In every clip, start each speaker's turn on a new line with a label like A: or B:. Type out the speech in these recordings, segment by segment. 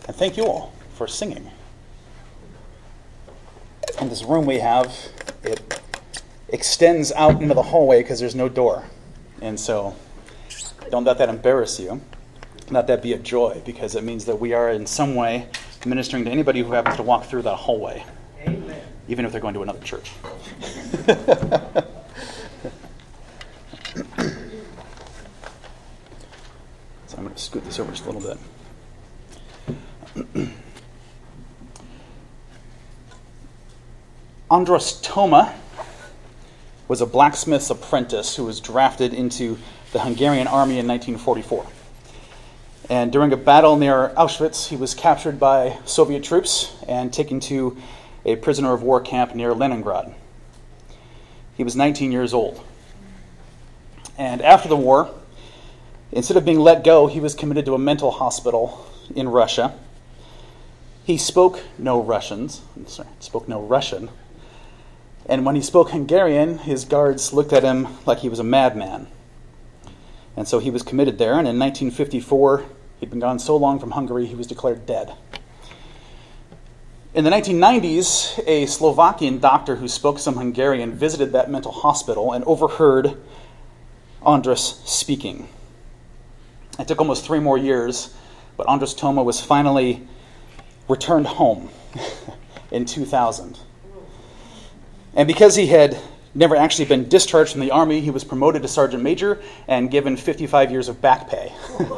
A: And thank you all for singing. And this room we have, it extends out into the hallway because there's no door. And so don't let that embarrass you. Let that be a joy, because it means that we are in some way ministering to anybody who happens to walk through that hallway. Amen. Even if they're going to another church. So I'm going to scoot this over just a little bit. Andros Toma was a blacksmith's apprentice who was drafted into the Hungarian army in 1944. And during a battle near Auschwitz, he was captured by Soviet troops and taken to a prisoner of war camp near Leningrad. He was 19 years old. And after the war, instead of being let go, he was committed to a mental hospital in Russia. He spoke no Russian. And when he spoke Hungarian, his guards looked at him like he was a madman. And so he was committed there, and in 1954, he'd been gone so long from Hungary, he was declared dead. In the 1990s, a Slovakian doctor who spoke some Hungarian visited that mental hospital and overheard Andros speaking. It took almost 3 more years, but Andros Toma was finally returned home in 2000. And because he had never actually been discharged from the army, he was promoted to sergeant major and given 55 years of back pay.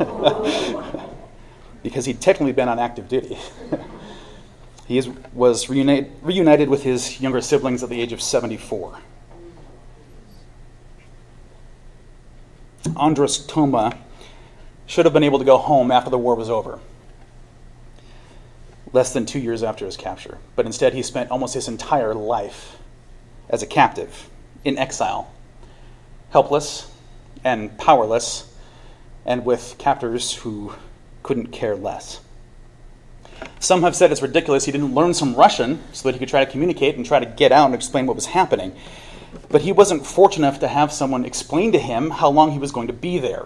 A: Because he'd technically been on active duty. He was reunited with his younger siblings at the age of 74. Andros Toma should have been able to go home after the war was over, less than 2 years after his capture. But instead, he spent almost his entire life as a captive, in exile, helpless and powerless, and with captors who couldn't care less. Some have said it's ridiculous he didn't learn some Russian so that he could try to communicate and try to get out and explain what was happening. But he wasn't fortunate enough to have someone explain to him how long he was going to be there.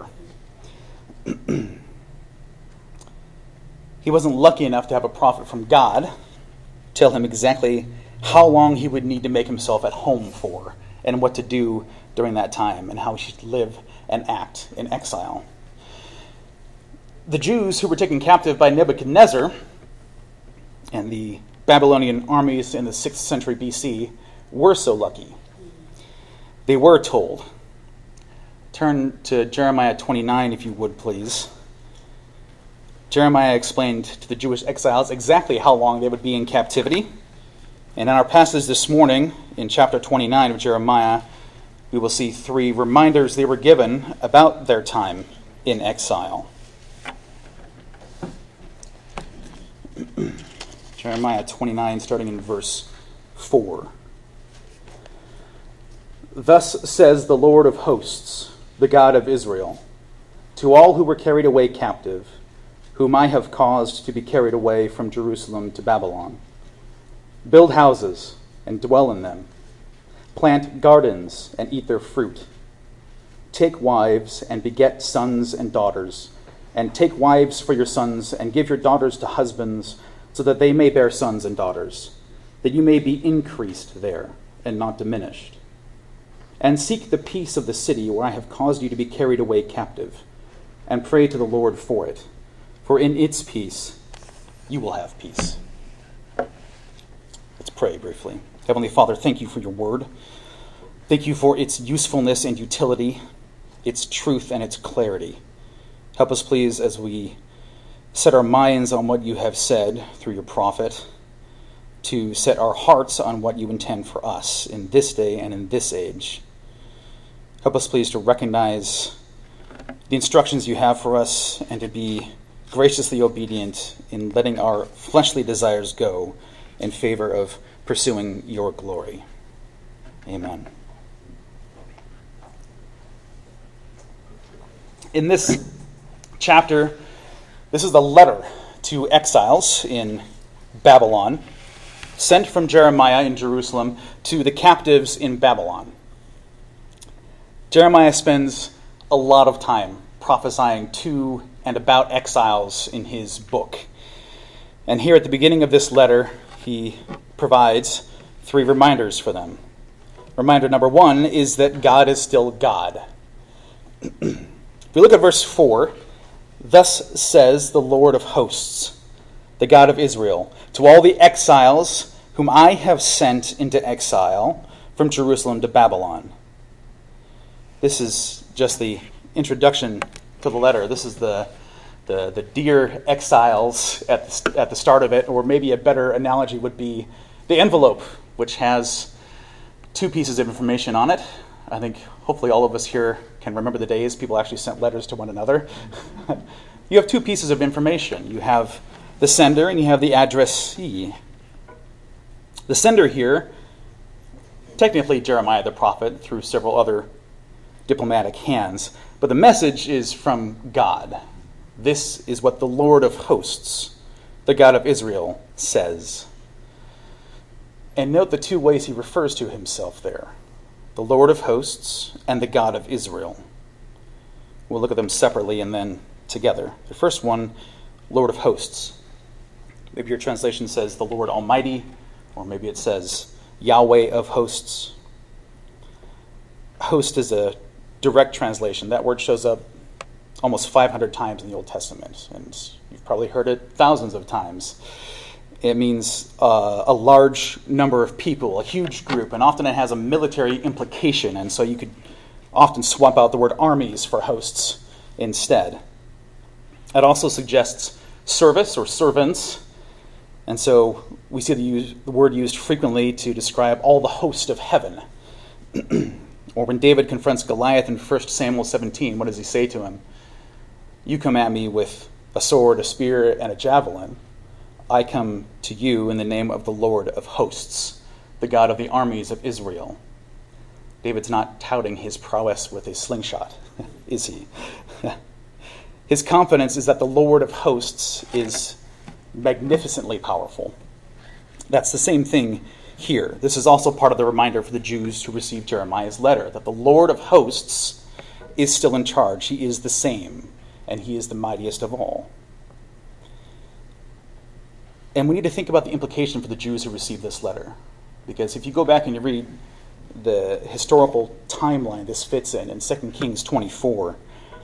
A: He wasn't lucky enough to have a prophet from God tell him exactly how long he would need to make himself at home for, and what to do during that time, and how he should live and act in exile. The Jews who were taken captive by Nebuchadnezzar and the Babylonian armies in the 6th century BC were so lucky. They were told. Turn to Jeremiah 29, if you would, please. Jeremiah explained to the Jewish exiles exactly how long they would be in captivity. And in our passage this morning, in chapter 29 of Jeremiah, we will see 3 reminders they were given about their time in exile. Jeremiah 29, starting in verse 4. Thus says the Lord of hosts, the God of Israel, to all who were carried away captive, whom I have caused to be carried away from Jerusalem to Babylon. Build houses and dwell in them. Plant gardens and eat their fruit. Take wives and beget sons and daughters, and take wives for your sons and give your daughters to husbands, so that they may bear sons and daughters, that you may be increased there and not diminished. And seek the peace of the city where I have caused you to be carried away captive, and pray to the Lord for it, for in its peace you will have peace. Let's pray briefly. Heavenly Father, thank you for your word. Thank you for its usefulness and utility, its truth and its clarity. Help us, please, as we set our minds on what you have said through your prophet, to set our hearts on what you intend for us in this day and in this age. Help us, please, to recognize the instructions you have for us and to be graciously obedient in letting our fleshly desires go in favor of pursuing your glory. Amen. In this chapter, this is the letter to exiles in Babylon, sent from Jeremiah in Jerusalem to the captives in Babylon. Jeremiah spends a lot of time prophesying to and about exiles in his book. And here at the beginning of this letter, he provides 3 reminders for them. Reminder number 1 is that God is still God. If we look at verse 4, thus says the Lord of hosts, the God of Israel, to all the exiles whom I have sent into exile from Jerusalem to Babylon. This is just the introduction to the letter. This is the dear exiles at the start of it, or maybe a better analogy would be the envelope, which has 2 pieces of information on it. I think hopefully all of us here can remember the days people actually sent letters to one another. You have 2 pieces of information. You have the sender and you have the addressee. The sender here, technically Jeremiah the prophet through several other diplomatic hands, but the message is from God. This is what the Lord of hosts, the God of Israel, says. And note the 2 ways he refers to himself there. The Lord of hosts and the God of Israel. We'll look at them separately and then together. The first one, Lord of hosts. Maybe your translation says the Lord Almighty, or maybe it says Yahweh of hosts. Host is a direct translation. That word shows up almost 500 times in the Old Testament, and you've probably heard it thousands of times. It means a large number of people, a huge group, and often it has a military implication, and so you could often swap out the word armies for hosts instead. It also suggests service or servants, and so we see the word used frequently to describe all the host of heaven. Or when David confronts Goliath in 1 Samuel 17, what does he say to him? You come at me with a sword, a spear, and a javelin. I come to you in the name of the Lord of hosts, the God of the armies of Israel. David's not touting his prowess with a slingshot, is he? His confidence is that the Lord of hosts is magnificently powerful. That's the same thing here. This is also part of the reminder for the Jews who received Jeremiah's letter, that the Lord of hosts is still in charge. He is the same, and he is the mightiest of all. And we need to think about the implication for the Jews who received this letter. Because if you go back and you read the historical timeline this fits in 2 Kings 24,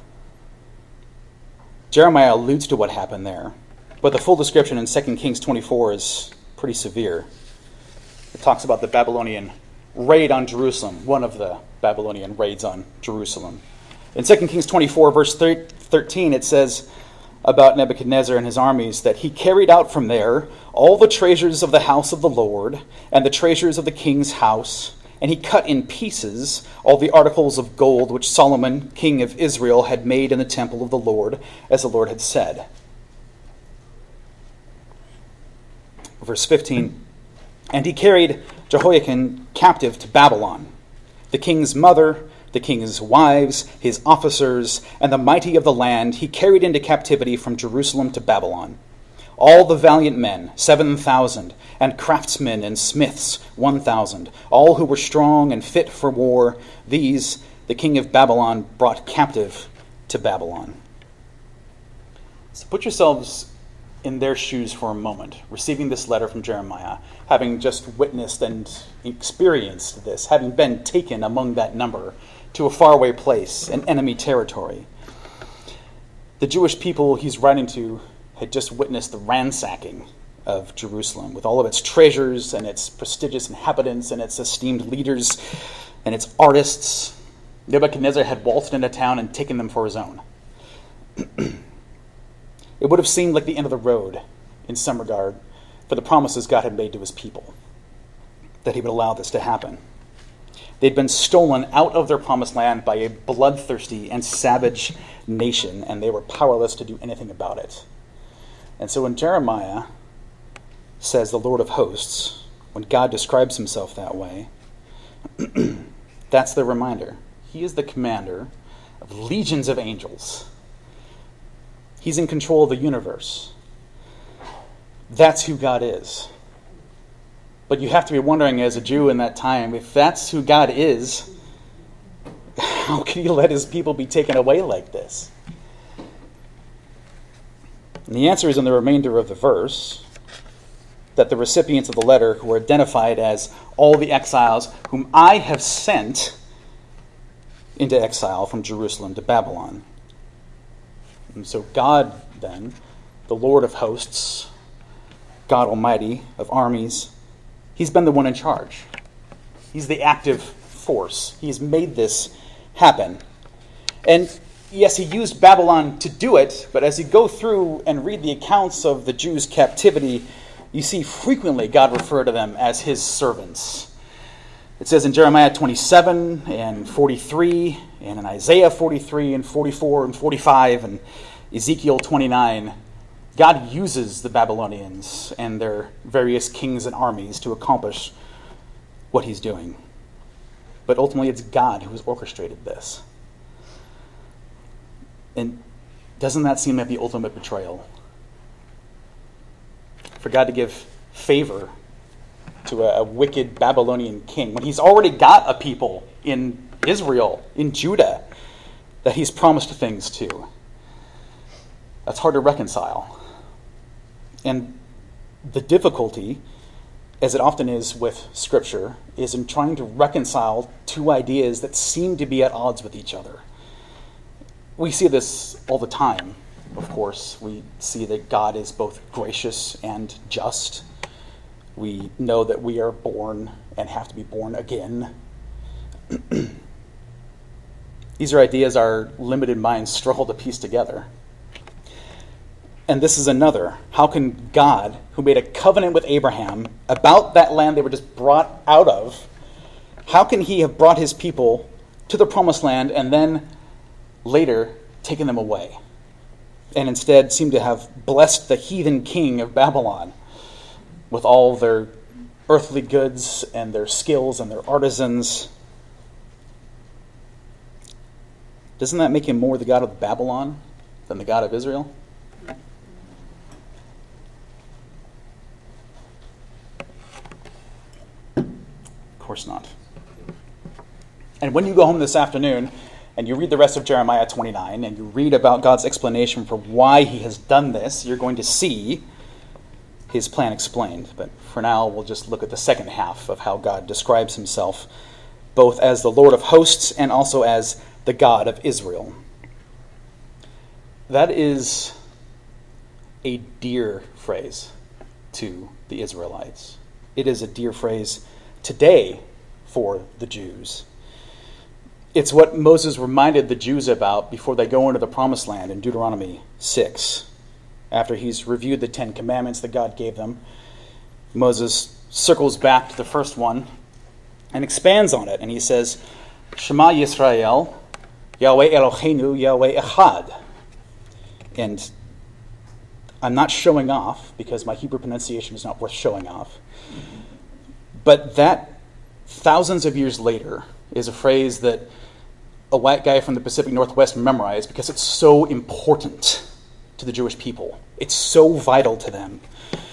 A: Jeremiah alludes to what happened there. But the full description in 2 Kings 24 is pretty severe. It talks about the Babylonian raid on Jerusalem, one of the Babylonian raids on Jerusalem. In 2 Kings 24, verse 13, it says about Nebuchadnezzar and his armies that he carried out from there all the treasures of the house of the Lord and the treasures of the king's house, and he cut in pieces all the articles of gold which Solomon, king of Israel, had made in the temple of the Lord, as the Lord had said. Verse 15, and he carried Jehoiakim captive to Babylon, the king's mother, the king's wives, his officers, and the mighty of the land he carried into captivity from Jerusalem to Babylon. All the valiant men, 7,000, and craftsmen and smiths, 1,000, all who were strong and fit for war, these the king of Babylon brought captive to Babylon. So put yourselves in their shoes for a moment, receiving this letter from Jeremiah, having just witnessed and experienced this, having been taken among that number to a faraway place, an enemy territory. The Jewish people he's writing to had just witnessed the ransacking of Jerusalem with all of its treasures and its prestigious inhabitants and its esteemed leaders and its artists. Nebuchadnezzar had waltzed into town and taken them for his own. It would have seemed like the end of the road in some regard for the promises God had made to his people, that he would allow this to happen. They'd been stolen out of their promised land by a bloodthirsty and savage nation, and they were powerless to do anything about it. And so when Jeremiah says the Lord of hosts, when God describes himself that way, that's the reminder. He is the commander of legions of angels. He's in control of the universe. That's who God is. But you have to be wondering as a Jew in that time, if that's who God is, how can he let his people be taken away like this? And the answer is in the remainder of the verse. that the recipients of the letter, who are identified as all the exiles whom I have sent into exile from Jerusalem to Babylon. And so God, then, the Lord of hosts, God Almighty of armies, he's been the one in charge. He's the active force. He's made this happen. And yes, he used Babylon to do it, but as you go through and read the accounts of the Jews' captivity, you see frequently God refer to them as his servants. It says in Jeremiah 27 and 43, and in Isaiah 43 and 44 and 45, and Ezekiel 29, God uses the Babylonians and their various kings and armies to accomplish what he's doing. But ultimately, it's God who has orchestrated this. And doesn't that seem like the ultimate betrayal? For God to give favor to a wicked Babylonian king when he's already got a people in Israel, in Judah, that he's promised things to. That's hard to reconcile. And the difficulty, as it often is with Scripture, is in trying to reconcile two ideas that seem to be at odds with each other. We see this all the time, of course. We see that God is both gracious and just. We know that we are born and have to be born again. These are ideas our limited minds struggle to piece together. And this is another. How can God, who made a covenant with Abraham about that land they were just brought out of, how can he have brought his people to the promised land and then later taken them away, and instead seem to have blessed the heathen king of Babylon with all their earthly goods and their skills and their artisans? Doesn't that make him more the God of Babylon than the God of Israel? Of course not. And when you go home this afternoon and you read the rest of Jeremiah 29 and you read about God's explanation for why he has done this, you're going to see his plan explained. But for now, we'll just look at the second half of how God describes himself, both as the Lord of hosts and also as the God of Israel. That is a dear phrase to the Israelites. It is a dear phrase today for the Jews. It's what Moses reminded the Jews about before they go into the promised land in Deuteronomy 6. After he's reviewed the 10 commandments that God gave them, Moses circles back to the first one and expands on it. And he says, Shema Yisrael, Yahweh Eloheinu, Yahweh Echad. And I'm not showing off because my Hebrew pronunciation is not worth showing off. But that, thousands of years later, is a phrase that a white guy from the Pacific Northwest memorized because it's so important to the Jewish people. It's so vital to them.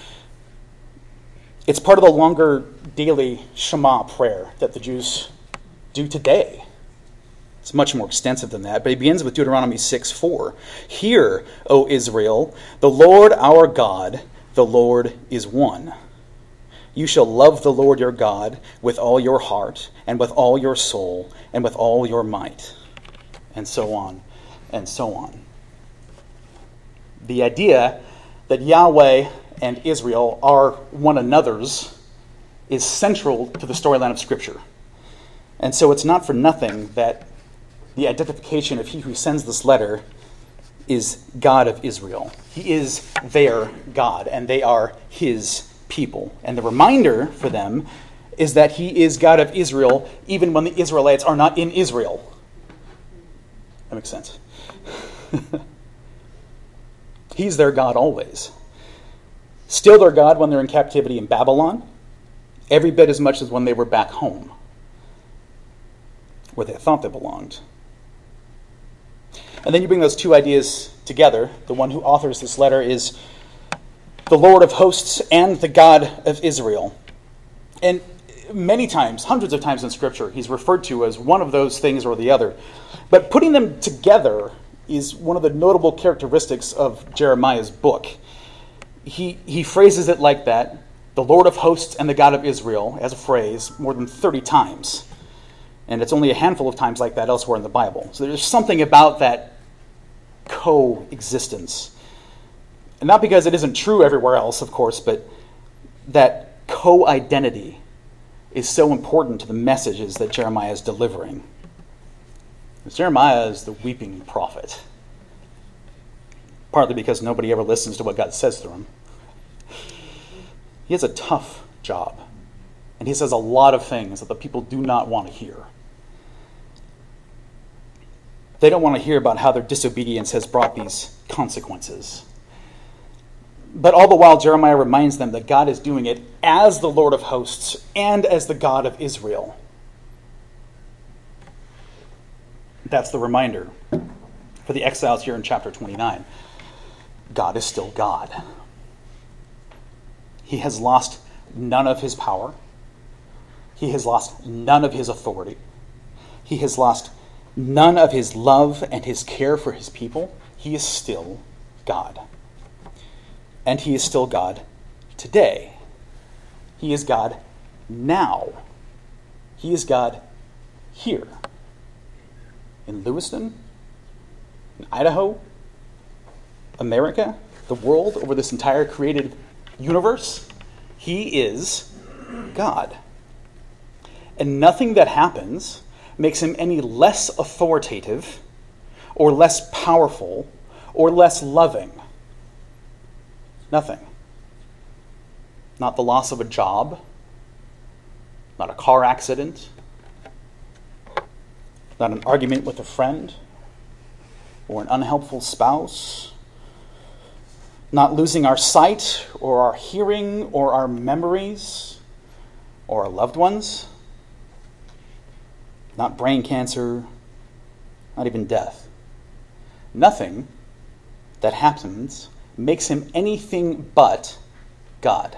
A: It's part of the longer daily Shema prayer that the Jews do today. It's much more extensive than that, but it begins with Deuteronomy 6:4. Hear, O Israel, the Lord our God, the Lord is one. You shall love the Lord your God with all your heart and with all your soul and with all your might. And so on and so on. The idea that Yahweh and Israel are one another's is central to the storyline of Scripture. And so it's not for nothing that the identification of he who sends this letter is God of Israel. He is their God, and they are his people. And the reminder for them is that he is God of Israel even when the Israelites are not in Israel. That makes sense. He's their God always. Still their God when they're in captivity in Babylon, every bit as much as when they were back home, where they thought they belonged. And then you bring those two ideas together. The one who authors this letter is the Lord of hosts and the God of Israel. And many times, hundreds of times in Scripture, he's referred to as one of those things or the other. But putting them together is one of the notable characteristics of Jeremiah's book. He phrases it like that the Lord of hosts and the God of Israel as a phrase more than 30 times. And it's only a handful of times like that elsewhere in the Bible. So there's something about that coexistence. And not because it isn't true everywhere else, of course, but that co-identity is so important to the messages that Jeremiah is delivering. Jeremiah is the weeping prophet, partly because nobody ever listens to what God says through him. He has a tough job, and he says a lot of things that the people do not want to hear. They don't want to hear about how their disobedience has brought these consequences. But all the while, Jeremiah reminds them that God is doing it as the Lord of hosts and as the God of Israel. That's the reminder for the exiles here in chapter 29. God is still God. He has lost none of his power. He has lost none of his authority. He has lost none of his love and his care for his people. He is still God. And he is still God today. He is God now. He is God here. In Lewiston, in Idaho, America, the world, over this entire created universe, he is God. And nothing that happens makes him any less authoritative or less powerful or less loving. Nothing. Not the loss of a job, not a car accident, not an argument with a friend or an unhelpful spouse, not losing our sight or our hearing or our memories or our loved ones, not brain cancer, not even death. Nothing that happens makes him anything but God.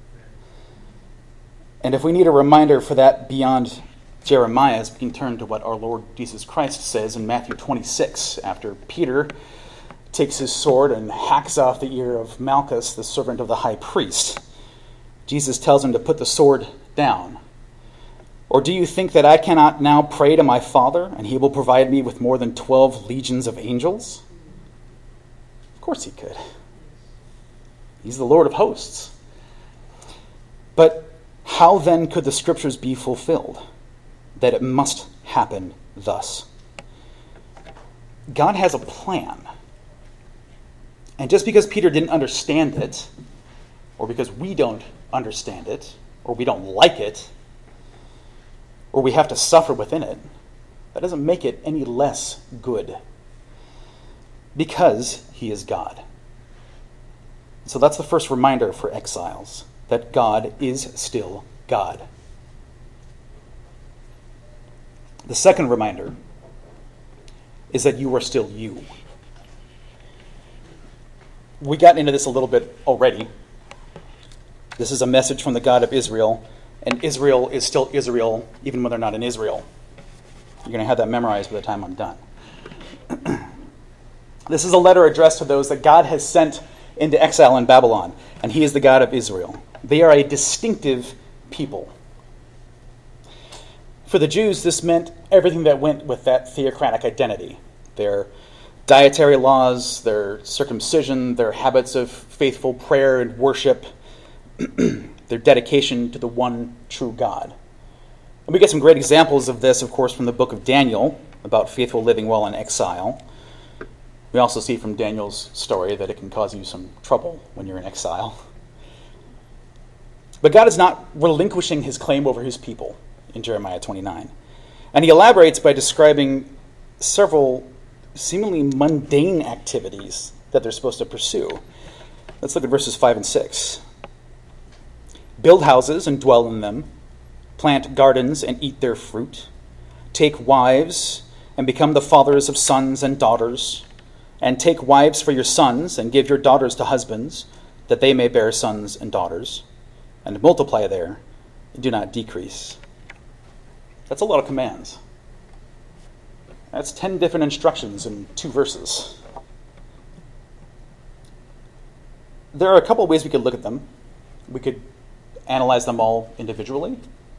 A: And if we need a reminder for that beyond Jeremiah's, we can turn to what our Lord Jesus Christ says in Matthew 26, after Peter takes his sword and hacks off the ear of Malchus, the servant of the high priest. Jesus tells him to put the sword down. Or do you think that I cannot now pray to my Father, and he will provide me with more than 12 legions of angels? Of course he could. He's the Lord of hosts. But how then could the scriptures be fulfilled? That it must happen thus. God has a plan. And just because Peter didn't understand it, or because we don't understand it, or we don't like it, or we have to suffer within it, that doesn't make it any less good. Because he is God. So that's the first reminder for exiles, that God is still God. The second reminder is that you are still you. We got into this a little bit already. This is a message from the God of Israel, and Israel is still Israel even when they're not in Israel. You're going to have that memorized by the time I'm done. This is a letter addressed to those that God has sent into exile in Babylon, and he is the God of Israel. They are a distinctive people. For the Jews, this meant everything that went with that theocratic identity. Their dietary laws, their circumcision, their habits of faithful prayer and worship, their dedication to the one true God. And we get some great examples of this, of course, from the book of Daniel, about faithful living while in exile. We also see from Daniel's story that it can cause you some trouble when you're in exile. But God is not relinquishing his claim over his people in Jeremiah 29. And he elaborates by describing several seemingly mundane activities that they're supposed to pursue. Let's look at verses 5 and 6. Build houses and dwell in them, plant gardens and eat their fruit, take wives and become the fathers of sons and daughters, and take wives for your sons and give your daughters to husbands, that they may bear sons and daughters, and multiply there, and do not decrease. That's a lot of commands. That's 10 different instructions in 2 verses. There are a couple of ways we could look at them. We could analyze them all individually.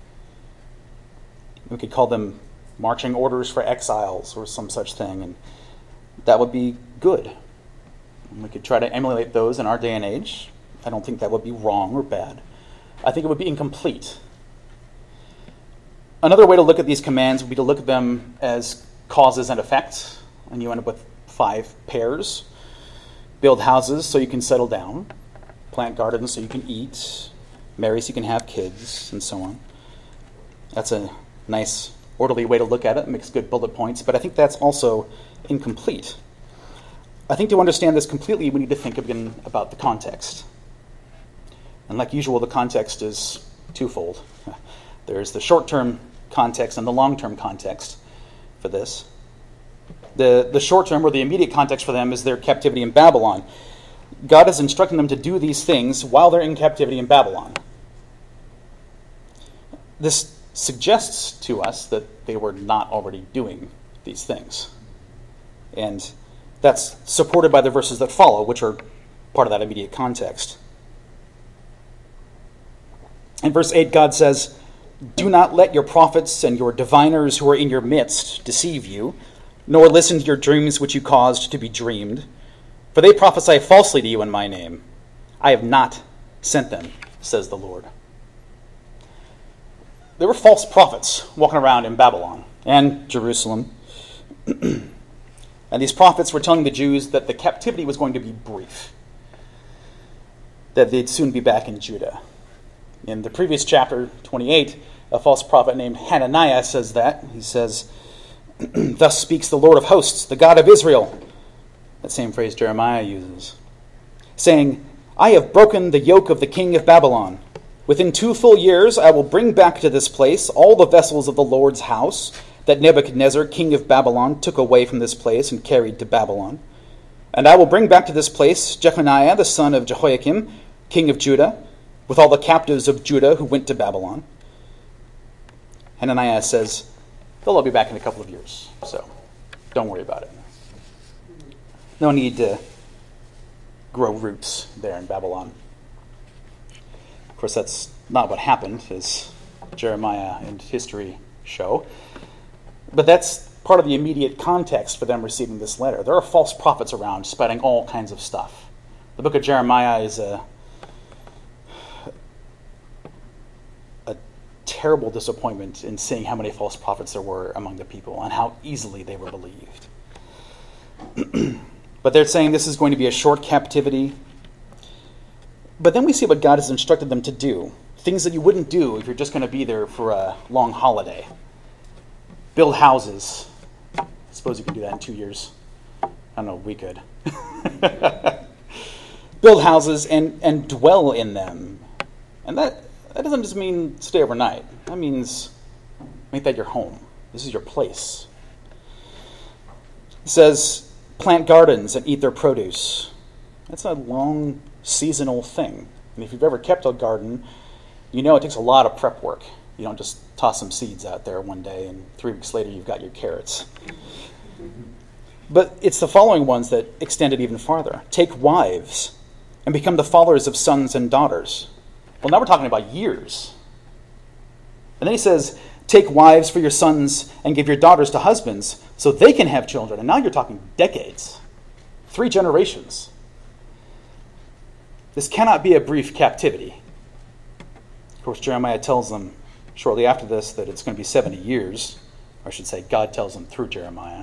A: We could call them marching orders for exiles or some such thing, and that would be good. We could try to emulate those in our day and age. I don't think that would be wrong or bad. I think it would be incomplete. Another way to look at these commands would be to look at them as causes and effects, and you end up with 5 pairs. Build houses so you can settle down, plant gardens so you can eat, marry so you can have kids, and so on. That's a nice, orderly way to look at it. It makes good bullet points, but I think that's also incomplete. I think to understand this completely, we need to think again about the context. And like usual, the context is twofold. There's the short-term context and the long-term context for this. The short-term, or the immediate context for them, is their captivity in Babylon. God is instructing them to do these things while they're in captivity in Babylon. This suggests to us that they were not already doing these things. And that's supported by the verses that follow, which are part of that immediate context. In verse 8, God says, "Do not let your prophets and your diviners who are in your midst deceive you, nor listen to your dreams which you caused to be dreamed. For they prophesy falsely to you in my name. I have not sent them, says the Lord." There were false prophets walking around in Babylon and Jerusalem. And these prophets were telling the Jews that the captivity was going to be brief, that they'd soon be back in Judah. In the previous chapter, 28, a false prophet named Hananiah says that. He says, "Thus speaks the Lord of hosts, the God of Israel," that same phrase Jeremiah uses, saying, "I have broken the yoke of the king of Babylon. Within 2 full years I will bring back to this place all the vessels of the Lord's house that Nebuchadnezzar, king of Babylon, took away from this place and carried to Babylon. And I will bring back to this place Jeconiah, the son of Jehoiakim, king of Judah, with all the captives of Judah who went to Babylon." Hananiah says, they'll all be back in a couple of years, so don't worry about it. No need to grow roots there in Babylon. Of course, that's not what happened, as Jeremiah and history show. But that's part of the immediate context for them receiving this letter. There are false prophets around spouting all kinds of stuff. The book of Jeremiah is a terrible disappointment in seeing how many false prophets there were among the people and how easily they were believed. But they're saying this is going to be a short captivity. But then we see what God has instructed them to do. Things that you wouldn't do if you're just going to be there for a long holiday. Build houses. I suppose you can do that in 2 years. I don't know, we could. Build houses and dwell in them. And that doesn't just mean stay overnight. That means make that your home. This is your place. It says, plant gardens and eat their produce. That's a long seasonal thing. And if you've ever kept a garden, you know it takes a lot of prep work. You don't just toss some seeds out there one day and 3 weeks later you've got your carrots. But it's the following ones that extend it even farther. Take wives and become the fathers of sons and daughters. Well, now we're talking about years. And then he says, take wives for your sons and give your daughters to husbands so they can have children. And now you're talking decades, 3 generations. This cannot be a brief captivity. Of course, Jeremiah tells them shortly after this that it's going to be 70 years. Or I should say, God tells them through Jeremiah.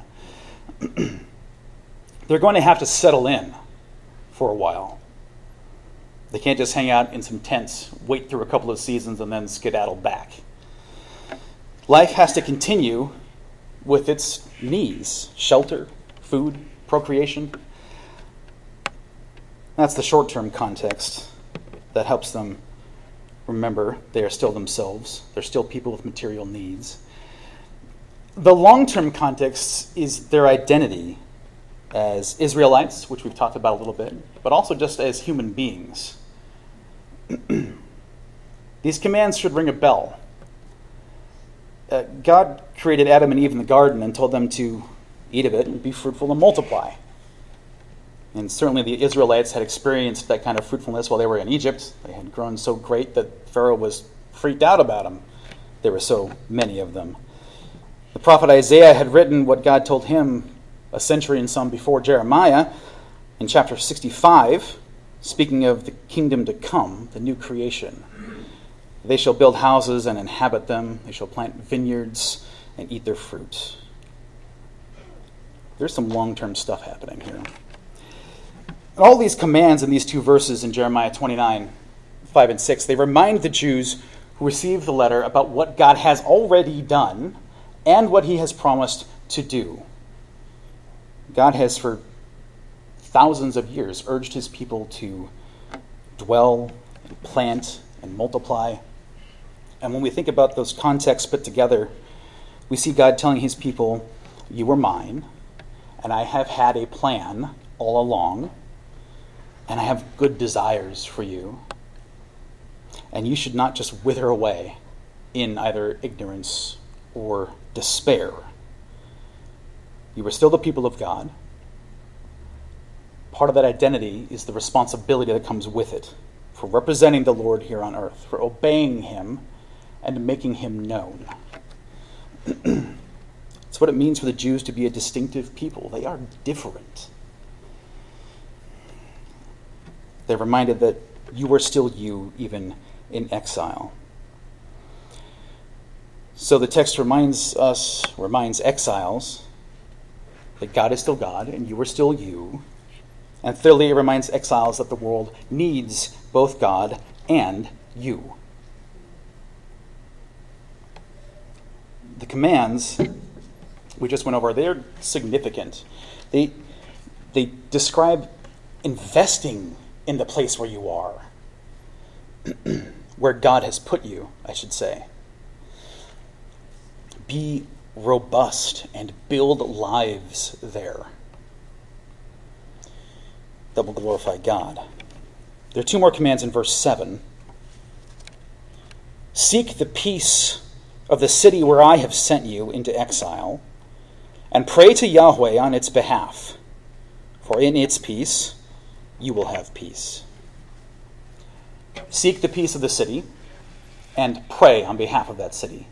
A: They're going to have to settle in for a while. They can't just hang out in some tents, wait through a couple of seasons, and then skedaddle back. Life has to continue with its needs: shelter, food, procreation. That's the short-term context that helps them remember they are still themselves. They're still people with material needs. The long-term context is their identity as Israelites, which we've talked about a little bit, but also just as human beings. These commands should ring a bell. God created Adam and Eve in the garden and told them to eat of it and be fruitful and multiply. And certainly the Israelites had experienced that kind of fruitfulness while they were in Egypt. They had grown so great that Pharaoh was freaked out about them. There were so many of them. The prophet Isaiah had written what God told him a century and some before Jeremiah in chapter 65, speaking of the kingdom to come, the new creation. They shall build houses and inhabit them. They shall plant vineyards and eat their fruit. There's some long-term stuff happening here. And all these commands in these two verses in Jeremiah 29, 5 and 6, they remind the Jews who received the letter about what God has already done and what he has promised to do. God has for thousands of years urged his people to dwell and plant and multiply. And when we think about those contexts put together, we see God telling his people, you are mine, and I have had a plan all along, and I have good desires for you. And you should not just wither away in either ignorance or despair. You are still the people of God. Part of that identity is the responsibility that comes with it for representing the Lord here on earth, for obeying him and making him known. It's what it means for the Jews to be a distinctive people. They are different. They're reminded that you are still you, even in exile. So the text reminds exiles that God is still God and you are still you. And thirdly, it reminds exiles that the world needs both God and you. The commands we just went over, they're significant. They describe investing in the place where you are, where God has put you, I should say. Be robust and build lives there that will glorify God. There are two more commands in verse 7. Seek the peace of the city where I have sent you into exile, and pray to Yahweh on its behalf, for in its peace you will have peace. Seek the peace of the city and pray on behalf of that city.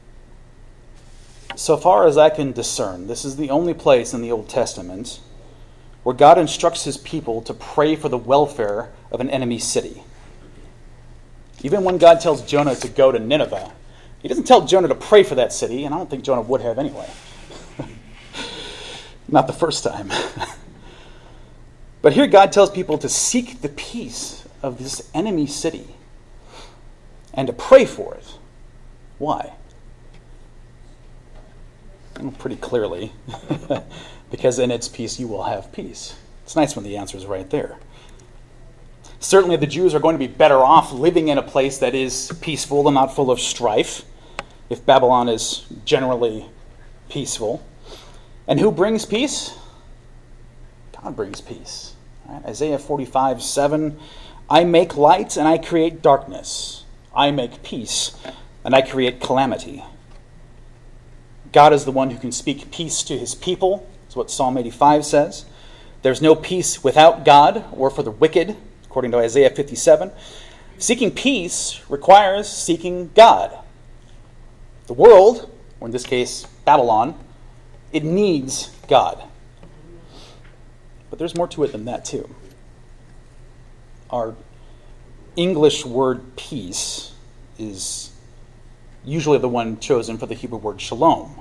A: So far as I can discern, this is the only place in the Old Testament where God instructs his people to pray for the welfare of an enemy city. Even when God tells Jonah to go to Nineveh, he doesn't tell Jonah to pray for that city, and I don't think Jonah would have anyway. Not the first time. But here God tells people to seek the peace of this enemy city and to pray for it. Why? Well, pretty clearly, because in its peace you will have peace. It's nice when the answer is right there. Certainly the Jews are going to be better off living in a place that is peaceful and not full of strife, if Babylon is generally peaceful. And who brings peace? God brings peace. Right? Isaiah 45:7, I make light and I create darkness. I make peace and I create calamity. God is the one who can speak peace to his people. That's what Psalm 85 says. There's no peace without God or for the wicked, according to Isaiah 57. Seeking peace requires seeking God. The world, or in this case, Babylon, it needs God. But there's more to it than that, too. Our English word peace is usually the one chosen for the Hebrew word shalom.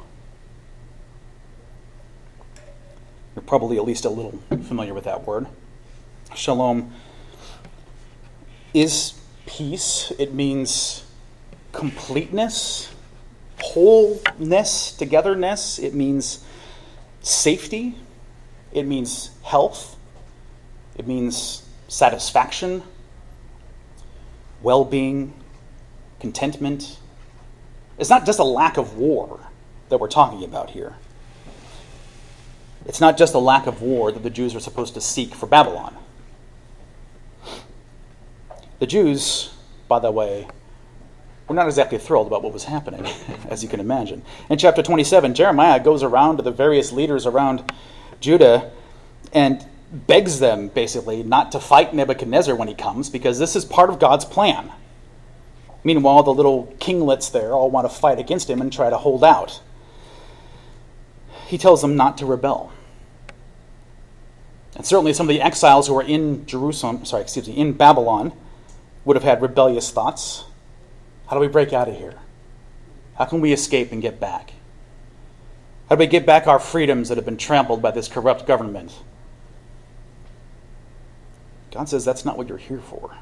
A: You're probably at least a little familiar with that word. Shalom is peace. It means completeness, wholeness, togetherness. It means safety. It means health. It means satisfaction, well-being, contentment. It's not just a lack of war that we're talking about here. It's not just a lack of war that the Jews are supposed to seek for Babylon. The Jews, by the way, were not exactly thrilled about what was happening, as you can imagine. In chapter 27, Jeremiah goes around to the various leaders around Judah, and begs them, basically, not to fight Nebuchadnezzar when he comes, because this is part of God's plan. Meanwhile, the little kinglets there all want to fight against him and try to hold out. He tells them not to rebel. And certainly some of the exiles who were in in Babylon would have had rebellious thoughts. How do we break out of here? How can we escape and get back? How do we get back our freedoms that have been trampled by this corrupt government? God says that's not what you're here for.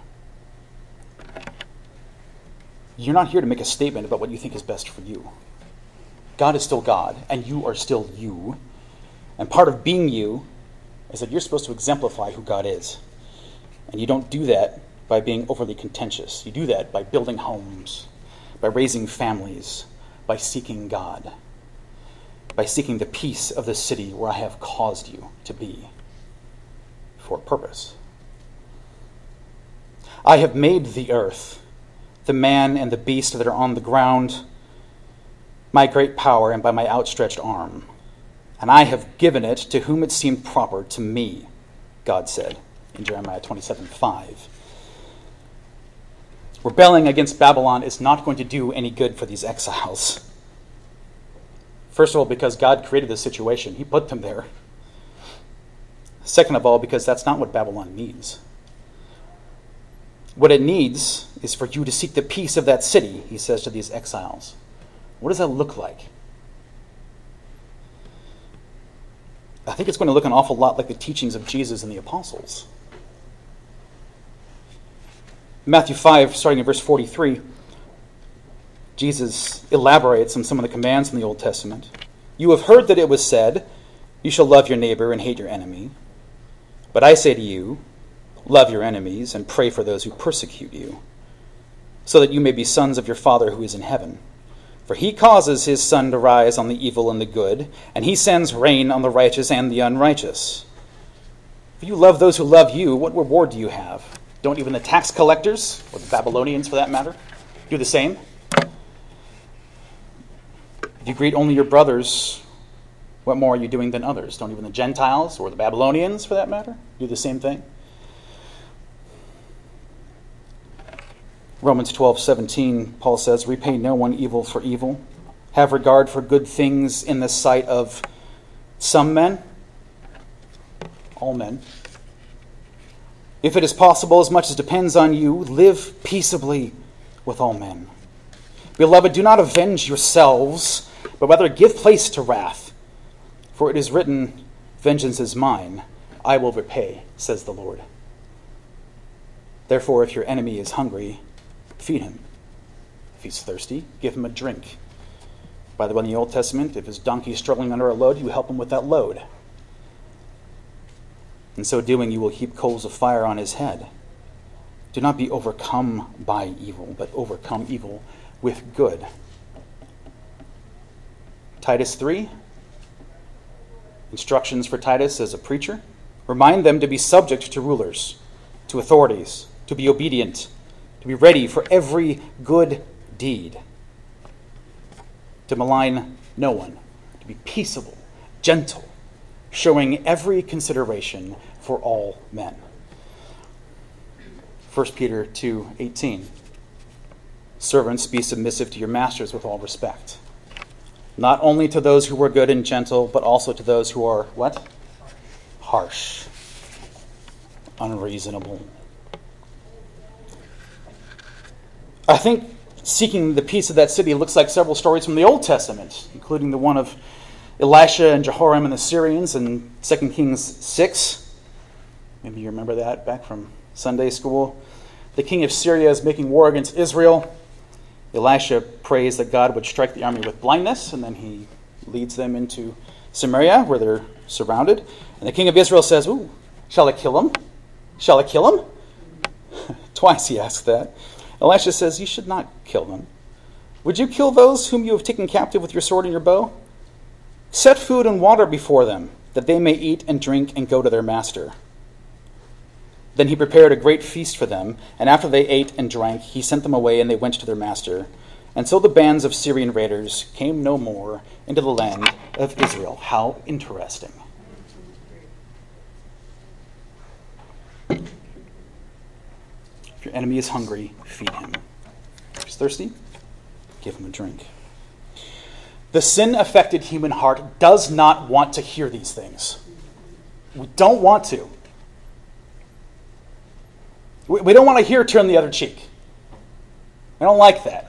A: You're not here to make a statement about what you think is best for you. God is still God, and you are still you. And part of being you is that you're supposed to exemplify who God is. And you don't do that by being overly contentious. You do that by building homes, by raising families, by seeking God, by seeking the peace of the city where I have caused you to be for a purpose. I have made the earth, the man and the beast that are on the ground, my great power and by my outstretched arm. And I have given it to whom it seemed proper, to me, God said in Jeremiah 27:5. Rebelling against Babylon is not going to do any good for these exiles. First of all, because God created this situation. He put them there. Second of all, because that's not what Babylon needs. What it needs is for you to seek the peace of that city, he says to these exiles. What does that look like? I think it's going to look an awful lot like the teachings of Jesus and the apostles. Matthew 5, starting in verse 43, Jesus elaborates on some of the commands in the Old Testament. You have heard that it was said, you shall love your neighbor and hate your enemy. But I say to you, love your enemies and pray for those who persecute you, so that you may be sons of your Father who is in heaven. For he causes his sun to rise on the evil and the good, and he sends rain on the righteous and the unrighteous. If you love those who love you, what reward do you have? Don't even the tax collectors, or the Babylonians for that matter, do the same? If you greet only your brothers, what more are you doing than others? Don't even the Gentiles, or the Babylonians for that matter, do the same thing? Romans 12:17, Paul says, repay no one evil for evil. Have regard for good things in the sight of some men, all men. If it is possible, as much as depends on you, live peaceably with all men. Beloved, do not avenge yourselves, but rather give place to wrath. For it is written, vengeance is mine, I will repay, says the Lord. Therefore, if your enemy is hungry, feed him. If he's thirsty, give him a drink. By the way, in the Old Testament, if his donkey is struggling under a load, you help him with that load. In so doing, you will heap coals of fire on his head. Do not be overcome by evil, but overcome evil with good. Titus 3, instructions for Titus as a preacher. Remind them to be subject to rulers, to authorities, to be obedient, to be ready for every good deed, to malign no one, to be peaceable, gentle, showing every consideration for all men. 1 Peter 2:18. Servants, be submissive to your masters with all respect, not only to those who are good and gentle, but also to those who are what? Harsh, unreasonable. I think seeking the peace of that city looks like several stories from the Old Testament, including the one of Elisha and Jehoram and the Syrians in 2 Kings 6. Maybe you remember that back from Sunday school. The king of Syria is making war against Israel. Elisha prays that God would strike the army with blindness, and then he leads them into Samaria, where they're surrounded. And the king of Israel says, ooh, shall I kill him? Shall I kill him? Twice he asks that. Elisha says, you should not kill them. Would you kill those whom you have taken captive with your sword and your bow? Set food and water before them, that they may eat and drink and go to their master. Then he prepared a great feast for them, and after they ate and drank, he sent them away, and they went to their master. And so the bands of Syrian raiders came no more into the land of Israel. How interesting. your enemy is hungry, feed him. If he's thirsty, give him a drink. The sin-affected human heart does not want to hear these things. We don't want to. We don't want to hear turn the other cheek. I don't like that.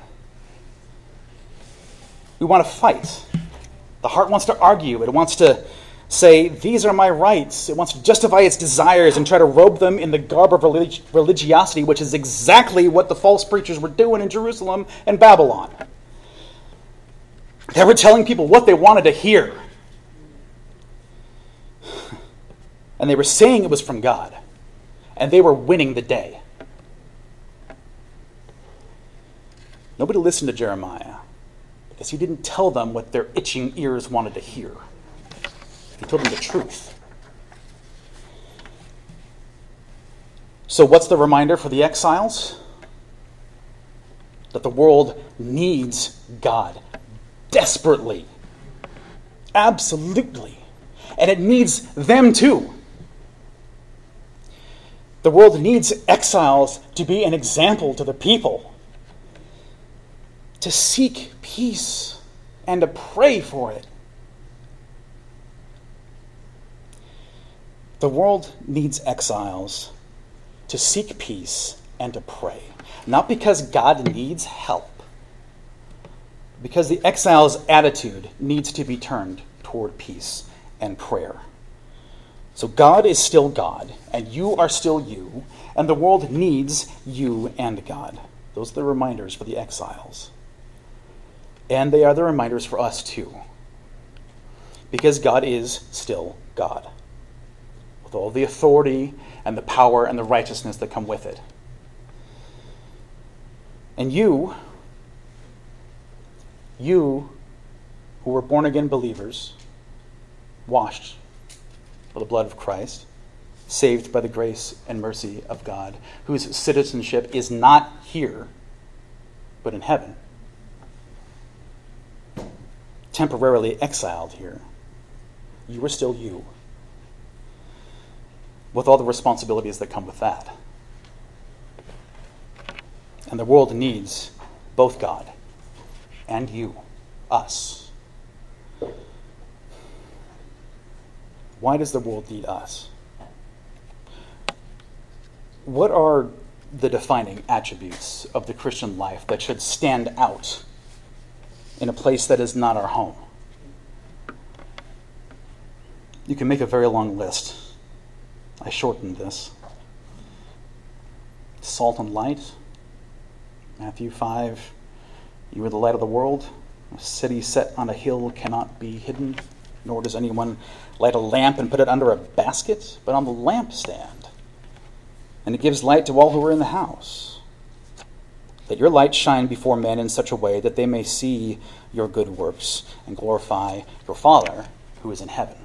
A: We want to fight. The heart wants to argue. It wants to say, these are my rights. It wants to justify its desires and try to robe them in the garb of religiosity, which is exactly what the false preachers were doing in Jerusalem and Babylon. They were telling people what they wanted to hear. And they were saying it was from God. And they were winning the day. Nobody listened to Jeremiah because he didn't tell them what their itching ears wanted to hear. He told them the truth. So what's the reminder for the exiles? That the world needs God desperately. Absolutely. And it needs them too. The world needs exiles to be an example to the people, to seek peace and to pray for it. The world needs exiles to seek peace and to pray. Not because God needs help, because the exile's attitude needs to be turned toward peace and prayer. So God is still God, and you are still you, and the world needs you and God. Those are the reminders for the exiles. And they are the reminders for us too. Because God is still God, with all the authority and the power and the righteousness that come with it. And you who were born-again believers, washed by the blood of Christ, saved by the grace and mercy of God, whose citizenship is not here, but in heaven, temporarily exiled here. You are still you, with all the responsibilities that come with that. And the world needs both God and you, us. Why does the world need us? What are the defining attributes of the Christian life that should stand out in a place that is not our home? You can make a very long list. I shortened this. Salt and light. Matthew 5. You are the light of the world. A city set on a hill cannot be hidden, nor does anyone light a lamp and put it under a basket, but on the lampstand. And it gives light to all who are in the house. Let your light shine before men in such a way that they may see your good works and glorify your Father who is in heaven.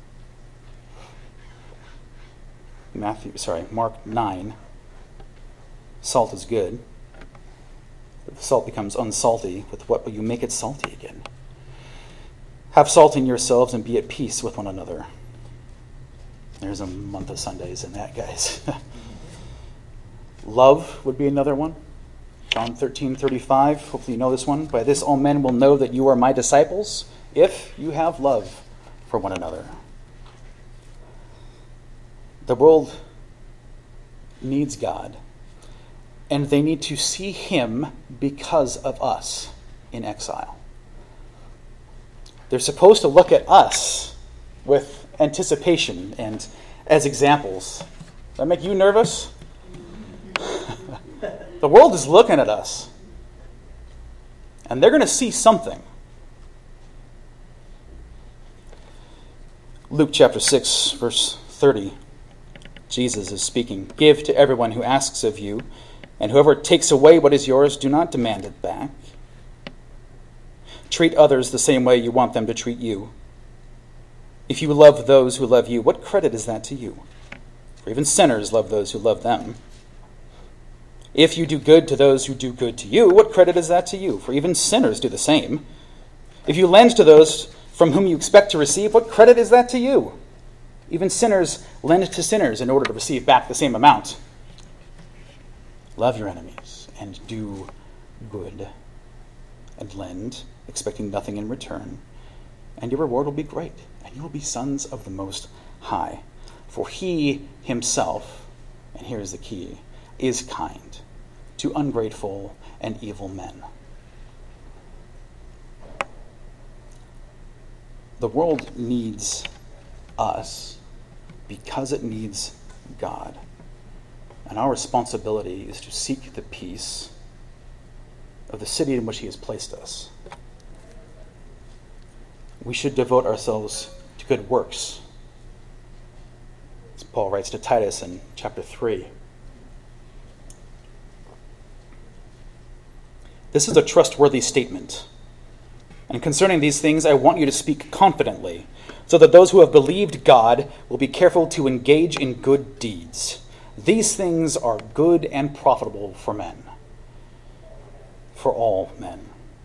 A: Mark 9. Salt is good. But the salt becomes unsalty. With what will you make it salty again? Have salt in yourselves and be at peace with one another. There's a month of Sundays in that, guys. Love would be another one. John 13:35. Hopefully you know this one. By this all men will know that you are my disciples, if you have love for one another. The world needs God, and they need to see him because of us in exile. They're supposed to look at us with anticipation and as examples. Does that make you nervous? The world is looking at us, and they're going to see something. Luke chapter 6, verse 30. Jesus is speaking. Give to everyone who asks of you, and whoever takes away what is yours, do not demand it back. Treat others the same way you want them to treat you. If you love those who love you, what credit is that to you? For even sinners love those who love them. If you do good to those who do good to you, what credit is that to you? For even sinners do the same. If you lend to those from whom you expect to receive, what credit is that to you? Even sinners lend to sinners in order to receive back the same amount. Love your enemies and do good and lend, expecting nothing in return. And your reward will be great, and you will be sons of the Most High. For he himself, and here is the key, is kind to ungrateful and evil men. The world needs us because it needs God. And our responsibility is to seek the peace of the city in which he has placed us. We should devote ourselves to good works, as Paul writes to Titus in chapter 3. This is a trustworthy statement. And concerning these things, I want you to speak confidently, so that those who have believed God will be careful to engage in good deeds. These things are good and profitable for men, for all men.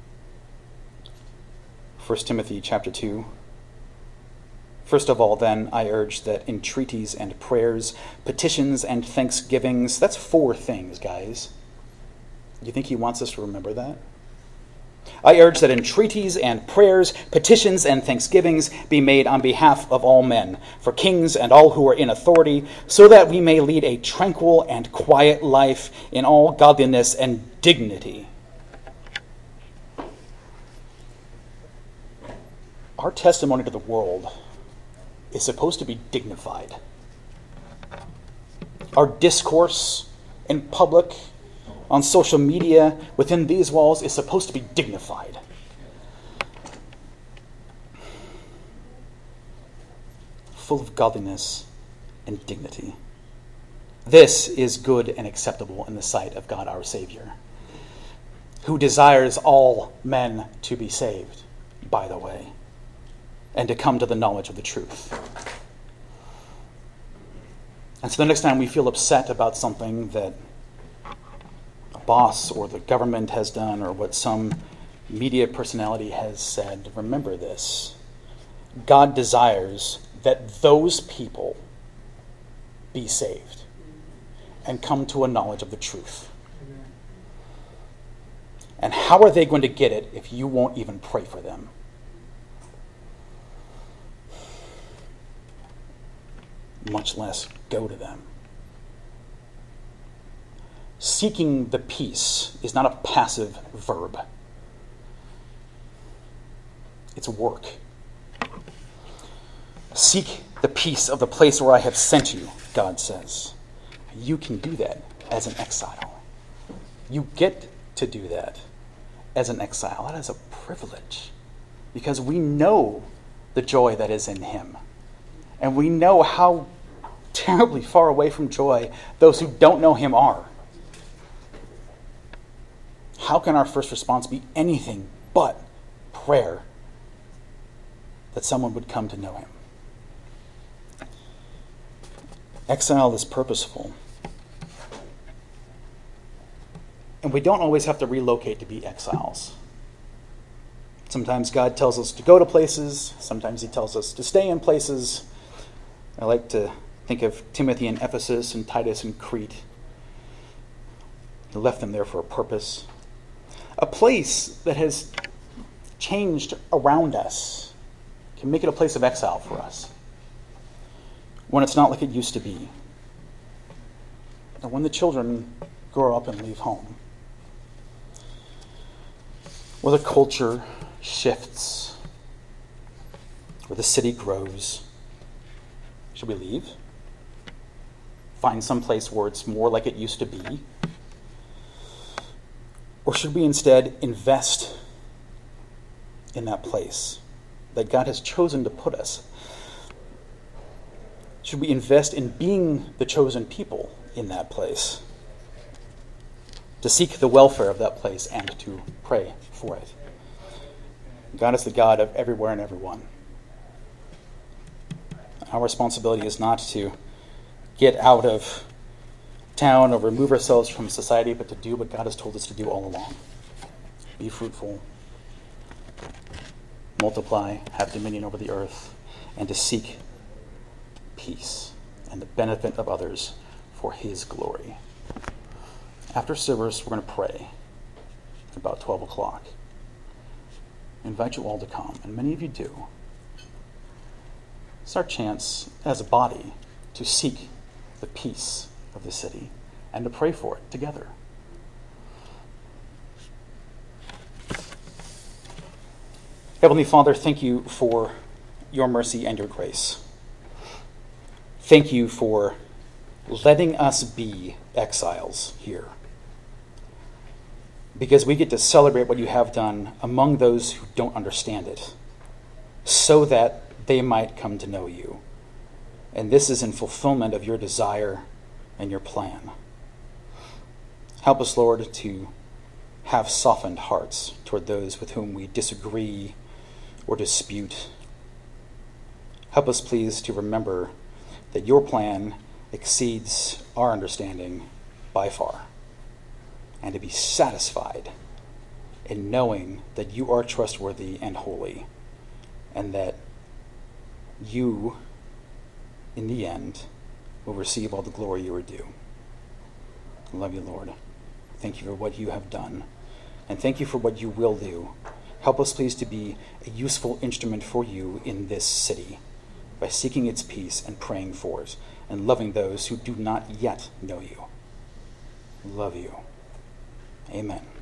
A: 1 Timothy chapter 2. First of all, then, I urge that entreaties and prayers, petitions and thanksgivings, that's 4 things, guys. You think he wants us to remember that? I urge that entreaties and prayers, petitions and thanksgivings be made on behalf of all men, for kings and all who are in authority, so that we may lead a tranquil and quiet life in all godliness and dignity. Our testimony to the world is supposed to be dignified. Our discourse in public, on social media, within these walls, is supposed to be dignified. Full of godliness and dignity. This is good and acceptable in the sight of God our Savior, who desires all men to be saved, by the way, and to come to the knowledge of the truth. And so the next time we feel upset about something that boss or the government has done or what some media personality has said, remember this. God desires that those people be saved and come to a knowledge of the truth. And how are they going to get it if you won't even pray for them? Much less go to them. Seeking the peace is not a passive verb. It's work. Seek the peace of the place where I have sent you, God says. You can do that as an exile. You get to do that as an exile. That is a privilege because we know the joy that is in him. And we know how terribly far away from joy those who don't know him are. How can our first response be anything but prayer that someone would come to know him? Exile is purposeful. And we don't always have to relocate to be exiles. Sometimes God tells us to go to places. Sometimes he tells us to stay in places. I like to think of Timothy in Ephesus and Titus in Crete. He left them there for a purpose. A place that has changed around us can make it a place of exile for us when it's not like it used to be. And when the children grow up and leave home, where the culture shifts, where the city grows, should we leave? Find some place where it's more like it used to be? Or should we instead invest in that place that God has chosen to put us? Should we invest in being the chosen people in that place? To seek the welfare of that place and to pray for it. God is the God of everywhere and everyone. Our responsibility is not to get out of town or remove ourselves from society, but to do what God has told us to do all along. Be fruitful, multiply, have dominion over the earth, and to seek peace and the benefit of others for his glory. After service, we're going to pray at about 12 o'clock. I invite you all to come, and many of you do. It's our chance as a body to seek the peace of the city and to pray for it together. Heavenly Father, thank you for your mercy and your grace. Thank you for letting us be exiles here, because we get to celebrate what you have done among those who don't understand it, so that they might come to know you. And this is in fulfillment of your desire and your plan. Help us, Lord, to have softened hearts toward those with whom we disagree or dispute. Help us, please, to remember that your plan exceeds our understanding by far, and to be satisfied in knowing that you are trustworthy and holy, and that you, in the end, will receive all the glory you are due. I love you, Lord. Thank you for what you have done, and thank you for what you will do. Help us, please, to be a useful instrument for you in this city by seeking its peace and praying for it and loving those who do not yet know you. Love you. Amen.